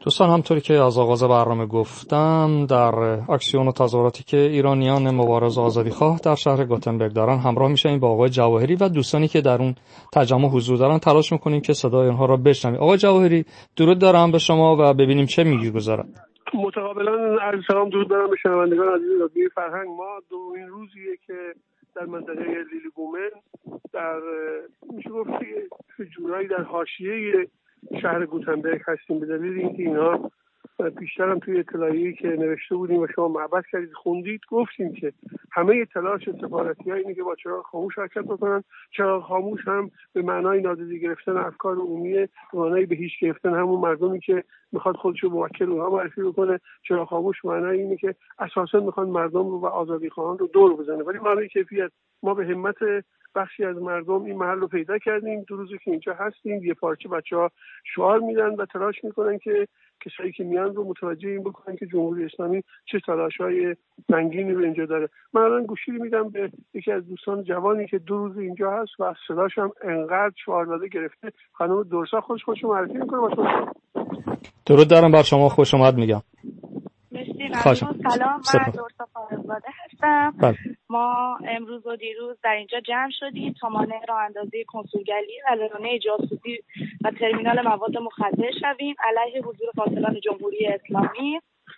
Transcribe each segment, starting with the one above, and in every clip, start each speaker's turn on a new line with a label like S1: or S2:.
S1: دوستان، همطوری که از آغاز برنامه گفتم، در اکسیون و تظاهراتی که ایرانیان مبارز آزادیخواه در شهر گاتنبرگ دارن همراه میشیم با آقای جواهری و دوستانی که در اون تجمع حضور دارن تلاش میکنیم که صدای اونها را بشنویم. آقای جواهری، درود دارم به شما و ببینیم چه میگذارن.
S2: متقابلا عرض سلام درود دارم به شنوندگان عزیز رادیو فرهنگ. ما دومین روزیه که در منطقه لیلیگومن در میشه گفت جورایی در حاشیه شهر گوتنبرگ هستیم، به دلیل اینکه اینها پیشتر هم توی اطلاعیه‌ای که نوشته بودیم و شما معبد کردید خوندید گفتیم که همه تلاش سفارتی‌ها اینه که با چراغ خاموش حرکت بکنن. چراغ خاموش هم به معنای نادیده گرفتن افکار عمومی، به معنای به هیچ گرفتن همون مردمی که میخواد خودشو موکل اونها معرفی بکنه. چراغ خاموش معنای اینه که اساسا میخوان مردم رو و آزادیخواهان رو دور بزنه، ولی معنای کیفیت ما به همت بخشی از مردم این محل رو پیدا کردیم. دو روزی که اینجا هستیم یه پارچه بچه‌ها شعار میدن و تلاش میکنن که کسایی که میان رو متوجه این بکنن که جمهوری اسلامی چه تلاش‌های سنگینی رو اینجا داره. من الان گوشی میدم به یکی از دوستان جوانی که دو روز اینجا هست و صداش هم انقدر شعارزده گرفته. خانم دورسا خودش معرفی میکنه. واسه
S1: درود دارم بر شما، خوش اومد میگم.
S3: سلام، من دورسا فارزاده هستم. ما امروز و دیروز در اینجا جمع شدیم تا مانع راه اندازی کنسولگری و رانه جاسوسی و ترمینال مواد مخدر شویم علیه حضور قاتلان جمهوری اسلامی.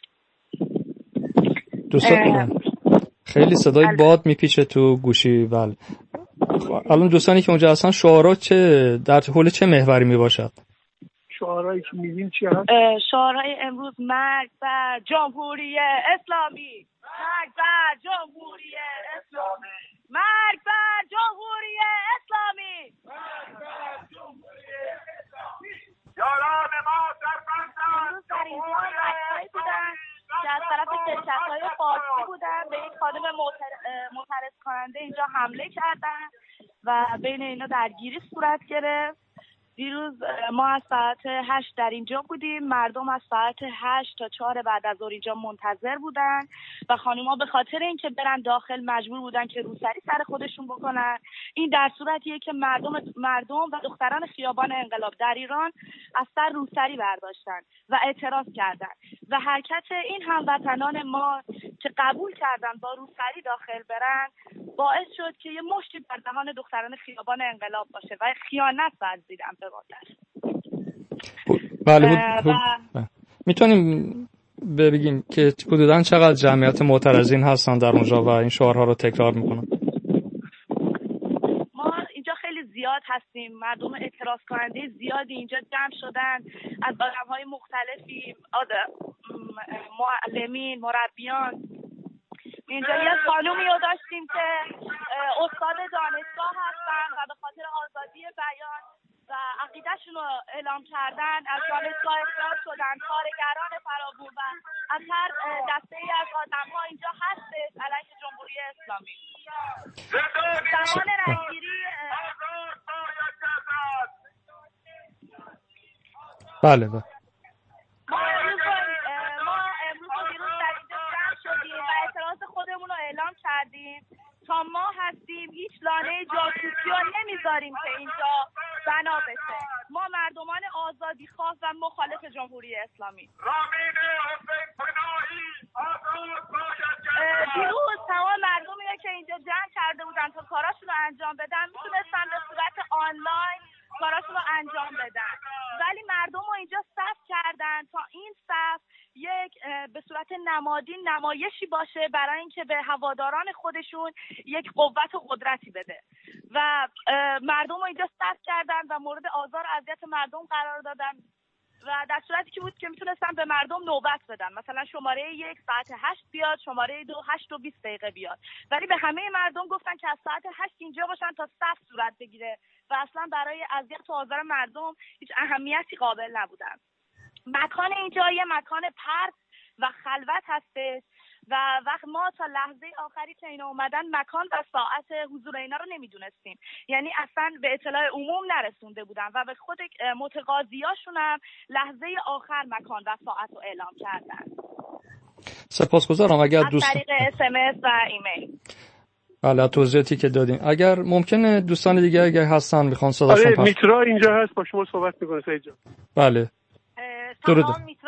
S1: دوستان خیلی صدای باد میپیچه تو گوشی. بله، الان دوستانی که اونجا هستن شعارات چه در حول چه محوری میباشد؟
S2: شعارهایی که می‌بینیم چی هست؟
S3: شعارهای امروز مرگ بر جمهوری اسلامی، مرگ بر جمهوری اسلامی، مرگ بر جمهوری اسلامی، مرگ بر جمهوری اسلامی. یاران ما در جمهوری اسلامی که از طرف شرکت‌های فارسی بودن به یک خانم معترض کننده اینجا حمله کردن و بین اینا درگیری صورت گرفت. دیروز ما از ساعت 8 در اینجا بودیم، مردم از ساعت 8 تا 4 بعد از ظهر اینجا منتظر بودن و خانوما به خاطر اینکه برن داخل مجبور بودن که روسری سر خودشون بکنن. این در صورتیه که مردم و دختران خیابان انقلاب در ایران از سر روسری برداشتن و اعتراض کردن و حرکت این هموطنان ما که قبول کردن با روسری داخل برن باعث شد که یه مشتی بر دهان دختران خیابان انقلاب باشه و خیانت ورزیدن به
S1: بله. میتونیم بگیم که حدوداً چقدر جمعیت معترضین هستن در اونجا و این شعارها رو تکرار میکنن؟
S3: ما اینجا خیلی زیاد هستیم، مردم اعتراض کننده زیادی اینجا جمع شدن از آدم‌های مختلفی، معلمین، مربیان. اینجا یه خانومی رو داشتیم که استاد دانشگاه هستن و به خاطر آزادی بیان و عقیده‌شون رو اعلام کردن از دانشگاه اخراج شدن. کارگران فراوون و از هر دسته‌ای از آدم‌ها اینجا هستش علیه جمهوری اسلامی. زمان رأی‌گیری
S1: بله.
S3: ما امروز و دیروز در اینجا جمع شدیم و اعتراض خودمون رو اعلام کردیم. تا ما هستیم هیچ لانه جاسوسی رو نمیذاریم که اینجا بنا بشه. ما مردمان آزادیخواه و مخالف جمهوری اسلامی. دیروز تمام مردمی که اینجا جمع کرده بودن تا کاراشون رو انجام بدن میتونستن به صورت آنلاین کاراشون رو انجام بدن، ولی مردم رو اینجا صف کردن تا این صف یک به صورت نمادین نمایشی باشه برای اینکه به هواداران خودشون یک قوت و قدرتی بده و مردم رو اینجا صف کردن و مورد آزار و اذیت مردم قرار دادن و در صورتی که بود که میتونستن به مردم نوبت بدن، مثلا شماره 1 ساعت 8 بیاد، شماره 2 8 و 20 دقیقه بیاد، ولی به همه مردم گفتن که از ساعت 8 اینجا باشن تا صف صورت بگیره و اصلا برای اذیت و آزار مردم هیچ اهمیتی قابل نبودن. مکان اینجا یه مکان پرت و خلوت هستش و وقت ما تا لحظه آخری که اینا اومدن مکان و ساعت حضور اینا رو نمیدونستیم، یعنی اصلا به اطلاع عموم نرسونده بودن و به خود متقاضیاشون هم لحظه آخر مکان و ساعت رو اعلام کردن.
S1: سپاسگزارم. اگر
S3: از طریق SMS و ایمیل.
S1: بله، توضیحاتی که دادین. اگر ممکنه دوستان دیگه اگر هستن میخوان صداشون
S2: میترا اینجا هست با شما صحبت میکنه سید جان.
S1: بله.
S3: سلام میترا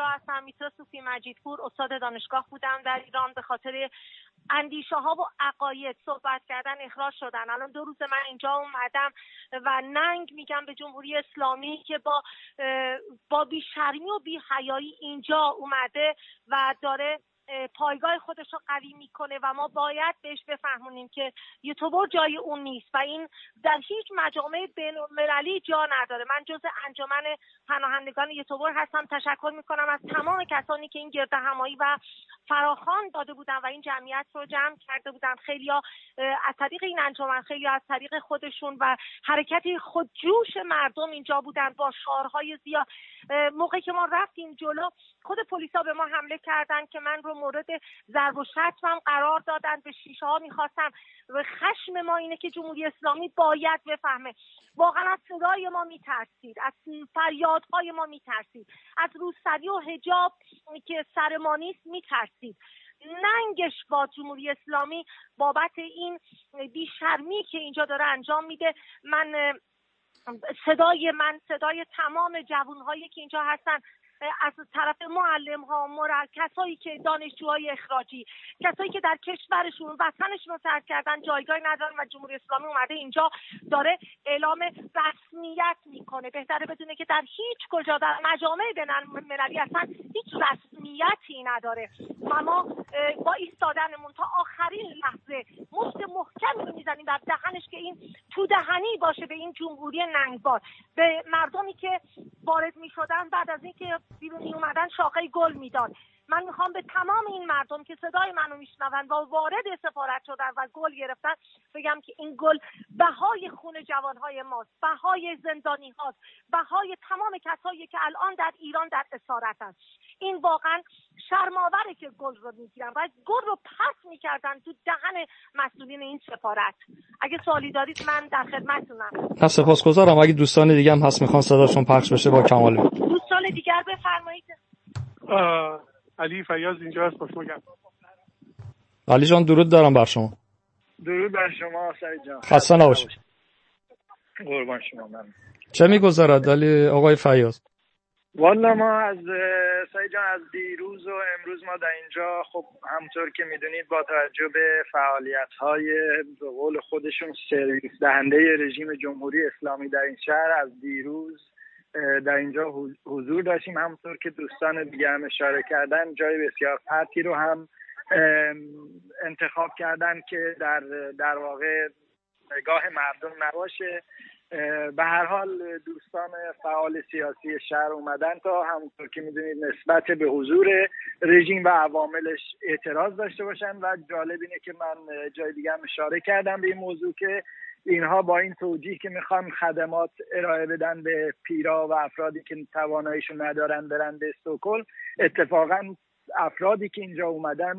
S4: من میترا صوفی مجیدپور استاد دانشگاه بودم در ایران. به خاطر اندیشه ها و عقاید صحبت کردن اخراج شدن. الان 2 روز من اینجا اومدم و ننگ میگم به جمهوری اسلامی که با بیشرمی و بی‌حیایی اینجا اومده و داره پایگاه خودش رو قوی میکنه و ما باید بهش بفهمونیم که یوتیوبر جای اون نیست و این در هیچ مجامع بین‌المللی جا نداره. من جز انجمن پناهندگان یوتیوبر هستم. تشکر میکنم از تمام کسانی که این گردهمایی و فراخوان داده بودن و این جمعیت رو جمع کرده بودن. خیلی‌ها از طریق این انجمن، خیلی‌ها از طریق خودشون و حرکت خودجوش مردم اینجا بودن با شعارهای زیاد. موقعی که ما رفتیم جلو خود پلیسا به ما حمله کردن که من رو مورد ضرب و شتم قرار دادن، به شیشه ها می‌خواستن. و خشم ما اینه که جمهوری اسلامی باید بفهمه واقعا از صدای ما میترسید، از فریادهای ما میترسید، از روسری و حجاب که سر ما نیست میترسید. ننگش با جمهوری اسلامی بابت این بیشرمی که اینجا داره انجام میده. صدای تمام جوانهایی که اینجا هستن از طرف معلم ها، کسایی که دانشجوهای اخراجی، کسایی که در کشورشون وطنشون رو ترک کردن جایگاه ندارن و جمهوری اسلامی اومده اینجا داره اعلام رسمیت میکنه. بهتره بدونه که در هیچ کجا در مجامع بین‌المللی اصلا هیچ رسمیتی نداره و ما با ایستادنمون تا آخرین لحظه مشت محکمی رو میزنیم در دهنش که این تو دهنی باشه به این جمهوری ننگبار، به مردمی که وارد میشدن بعد از اینکه بیرونی اومدن شاخه گل میداد. من میخوام به تمام این مردم که صدای منو میشنون و وارد سفارت شدن و گل گرفتن بگم که این گل بهای خون جوانهای ماست، بهای زندانی هاست، بهای تمام کسایی که الان در ایران در اسارتن. این واقعا شرم‌آوره که گل رو میگیرن و گل رو پس میکردن تو دهن مسئولین این سفارت. اگه سوالی دارید من در خدمتتونم.
S1: سپاسگزارم. اگه دوستان دیگه هم هست میخوان صداشون پخش بشه با کمال میل.
S4: دوستان دیگر بفرمایید.
S2: علی فیاض اینجا هست، خوش میگم.
S1: علی جان درود دارم بر شما.
S5: درود بر شما سعید جان.
S1: خسته نباشید.
S5: قربان شما. من
S1: چه میگذرد علی آقای فیاض؟
S5: والا ما از سعید جان از دیروز و امروز ما در اینجا خب همونطور که میدونید با توجه به فعالیت‌های به قول خودشون سرویس دهنده رژیم جمهوری اسلامی در این شهر از دیروز در اینجا حضور داشتیم. همونطور که دوستان دیگه هم اشاره کردن جای بسیار پرتی رو هم انتخاب کردن که در واقع نگاه مردم نباشه. به هر حال دوستان فعال سیاسی شهر اومدن تا همونطور که میدونید نسبت به حضور رژیم و عواملش اعتراض داشته باشن و جالب اینه که من جای دیگه هم اشاره کردم به این موضوع که اینها با این توجیه که میخوان خدمات ارائه بدن به پیرا و افرادی که تواناییشون ندارن برن به استکهلم، اتفاقا افرادی که اینجا اومدن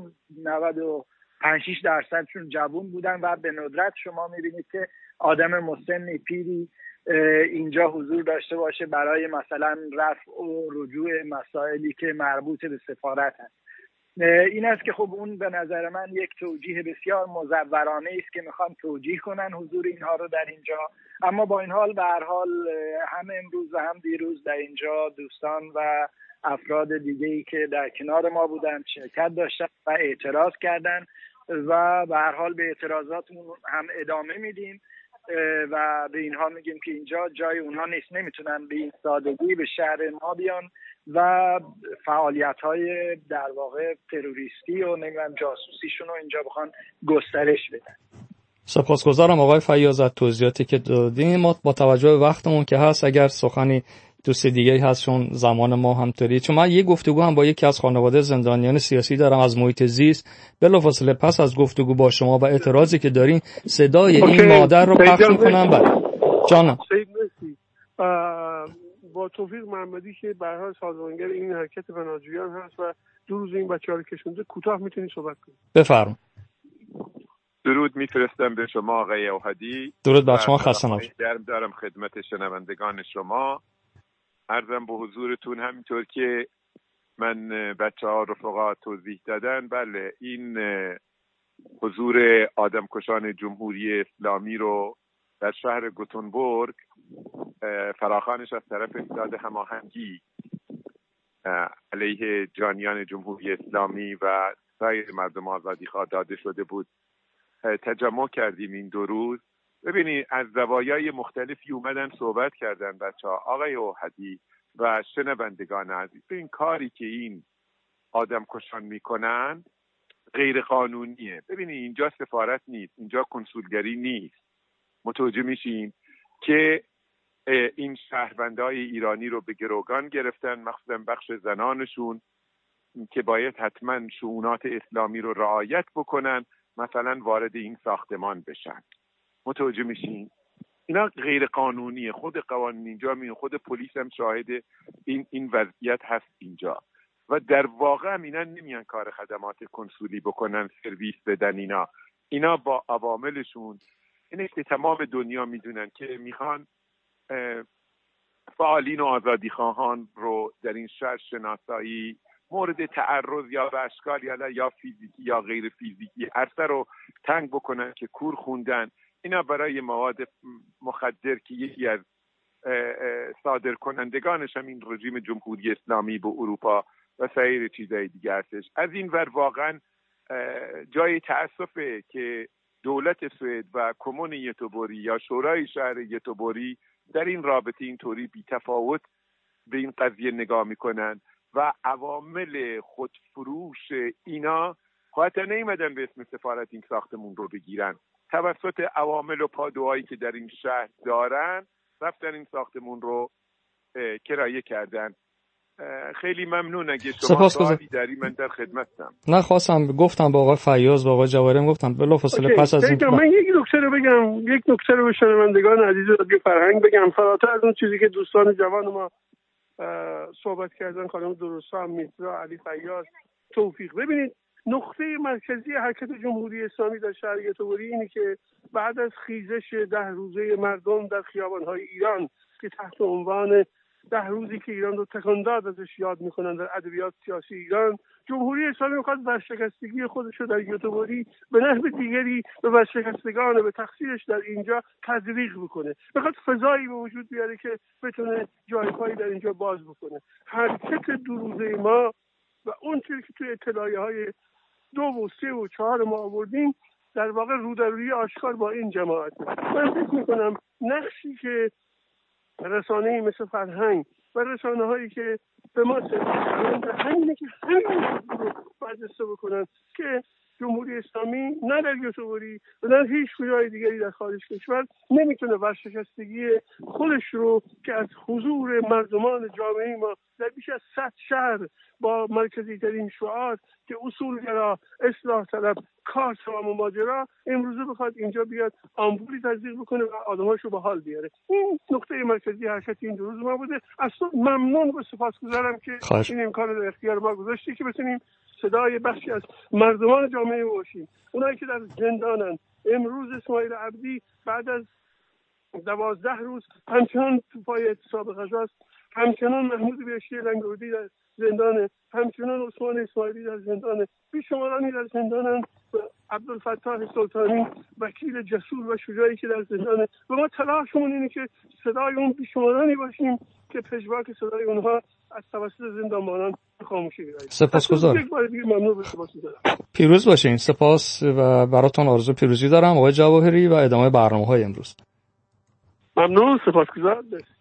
S5: 95-6% جوان بودن و به ندرت شما میبینید که آدم مسنی پیری اینجا حضور داشته باشه برای مثلا رفع و رجوع مسائلی که مربوط به سفارت هست. این است که خب اون به نظر من یک توجیه بسیار مزورانه است که میخوان توجیه کنن حضور اینها رو در اینجا. اما با این حال به هر حال هم امروز و هم دیروز در اینجا دوستان و افراد دیگه‌ای که در کنار ما بودن شرکت داشتن و اعتراض کردن و به هر حال به اعتراضاتمون هم ادامه میدیم و به اینها میگیم که اینجا جای اونها نیست، نمیتونن به این سادگی به شهر ما بیان و فعالیت‌های در واقع تروریستی و نمیدونم جاسوسیشون رو اینجا بخوان گسترش بدن.
S1: سپاسگزارم آقای فیاض از توضیحاتی که دادین. ما با توجه به وقتمون که هست اگر سخنی دوست دیگه هست چون زمان ما همطوری، چون من یه گفتگو هم با یکی از خانواده زندانیان سیاسی دارم از محیط زیست. بلافاصله پس از گفتگو با شما و اعتراضی که دارین صدای این مادر رو پخش می‌کنم. جانم
S2: سید مرسی. با توفیق محمدی که به هر حال سازمانگر این حرکت پناهجویان هست و 2 روز این بچه‌ها رو کشونده کوتاه میتونید صحبت کنید.
S1: بفرمایید.
S6: درود میفرستم به شما آقای اوهدی.
S1: درود بر شما، خسته نباشید.
S6: دارم خدمت شنوندگان شما. عرضم به حضورتون همینطور که من بچه‌ها رفقا توضیح دادن، بله این حضور آدمکشان جمهوری اسلامی رو در شهر گوتنبرگ فراخوانش از طرف استاد هماهنگی علیه جانیان جمهوری اسلامی و سایر مردم آزادیخواه داده شده بود تجمع کردیم این 2 روز. ببینید از زوایای مختلفی اومدن صحبت کردن بچه‌ها. آقای اوحدی و شنوندگان عزیز، این کاری که این آدم کشان میکنن غیر قانونیه. ببینید اینجا سفارت نیست، اینجا کنسولگری نیست. متوجه میشین که این شهروندای ایرانی رو به گروگان گرفتن، مخصوصا بخش زنانشون که باید حتما شؤونات اسلامی رو رعایت بکنن، مثلا وارد این ساختمان بشن. متوجه میشین؟ اینا غیر قانونیه. خود قوانین اینجا میگن، خود پلیس هم شاهد این وضعیت هست اینجا. و در واقع هم اینا نمیان کار خدمات کنسولی بکنن، سرویس بدن. اینا با عواملشون اینه که تمام دنیا میدونن که میخوان فعالین و آزادیخواهان رو در این شهر شناسایی، مورد تعرض یا به اشکال یا فیزیکی یا غیر فیزیکی عرصه رو تنگ بکنن که کور خوندن. اینا برای مواد مخدر که یکی از صادر کنندگانش هم این رژیم جمهوری اسلامی به اروپا و سایر چیزای دیگه هستش. از این ور واقعا جای تأسفه که دولت سوئد و کمون یتوبوری یا شورای شهر یتوبوری در این رابطه اینطوری بی‌تفاوت به این قضیه نگاه میکنن و عوامل خودفروش اینا خاطر نیمدن به اسم سفارت این ساختمون رو بگیرن. توسط عوامل و پادوهایی که در این شهر دارن رفتن این ساختمون رو کرایه کردن. خیلی ممنون. اگه شما سوالی داری من در خدمتم.
S1: نه خواستم گفتم با آقای فیاض و آقای جواهری گفتم بلافاصله پس از این
S2: من یک نکته رو بگم، یک نکته رو به شنوندگان عزیز رادیو فرهنگ بگم، فراتر از اون چیزی که دوستان جوان ما صحبت کردن، خانم درستا، میترا، علی فیاض، توفیق. ببینید نقطه مرکزی حرکت جمهوری اسلامی در شهر یتوبوری اینه که بعد از خیزش 10 روزه مردم در خیابان‌های ایران که تحت عنوان 10 روزی که ایران رو تکان داد ازش یاد میکنن در ادبیات سیاسی ایران، جمهوری اسلامی میخواد ورشکستگی خودش رو در یتوبوری به نحو دیگری به ورشکستگان و به تقصیرش در اینجا تزریق بکنه. میخواد فضایی به وجود بیاره که بتونه جایگاهی در اینجا باز بکنه. حرکت 2 روزه ما و اون چیزی که توی اطلاعیه‌های 2 و 3 و 4 ما آوردیم در واقع رودرویی آشکار با این جماعت. من فکر میکنم نقشی که رسانه‌ای مثل فرهنگ و رسانه‌هایی که به ما سرود همینه که همین رو برجسته بکنن که جمهوری اسلامی نه در یتوبوری و نه هیچ کجای دیگری در خارج کشور نمیتونه ورشکستگی خودش رو که از حضور مردمان جامعه ما در بیش از 100 شهر با مرکزی ترین شعار که اصولگرا، اصلاح طلب، کار تمام و ماجرا امروزه بخواد اینجا بیاد آمبولی تزریق بکنه و آدماشو به حال بیاره. این نقطه مرکزی حرکت این 2 روز ما بوده. اصلا ممنون و سپاسگزارم که این امکان رو در اختیار ما گذاشتی که بتونیم صدای بخشی از مردمان جامعه باشیم. اونایی که در زندانن. امروز اسماعیل عبدی بعد از 12 روز همچنان تو پای اعتصاب غزاست، همچنان محمود بهشتی لنگرودی در زندانه، همچنان عثمان اسماعیلی در زندانه، بیشمارانی در زندانن، عبدالفتاح سلطانی وکیل جسور و شجاعی که در زندانه. و ما تلاشمون اینه که صدای اون بیشمارانی باشیم که پژواک صدای اونها از توسط زندانبانان خاموشی بیاید.
S1: سپاسگزارم.
S2: یک بار دیگه ممنون به شما.
S1: پیروز باشین. سپاس و براتون آرزو پیروزی دارم آقای جواهری و ادامه برنامه‌های امروز.
S2: ممنون، سپاسگزارم.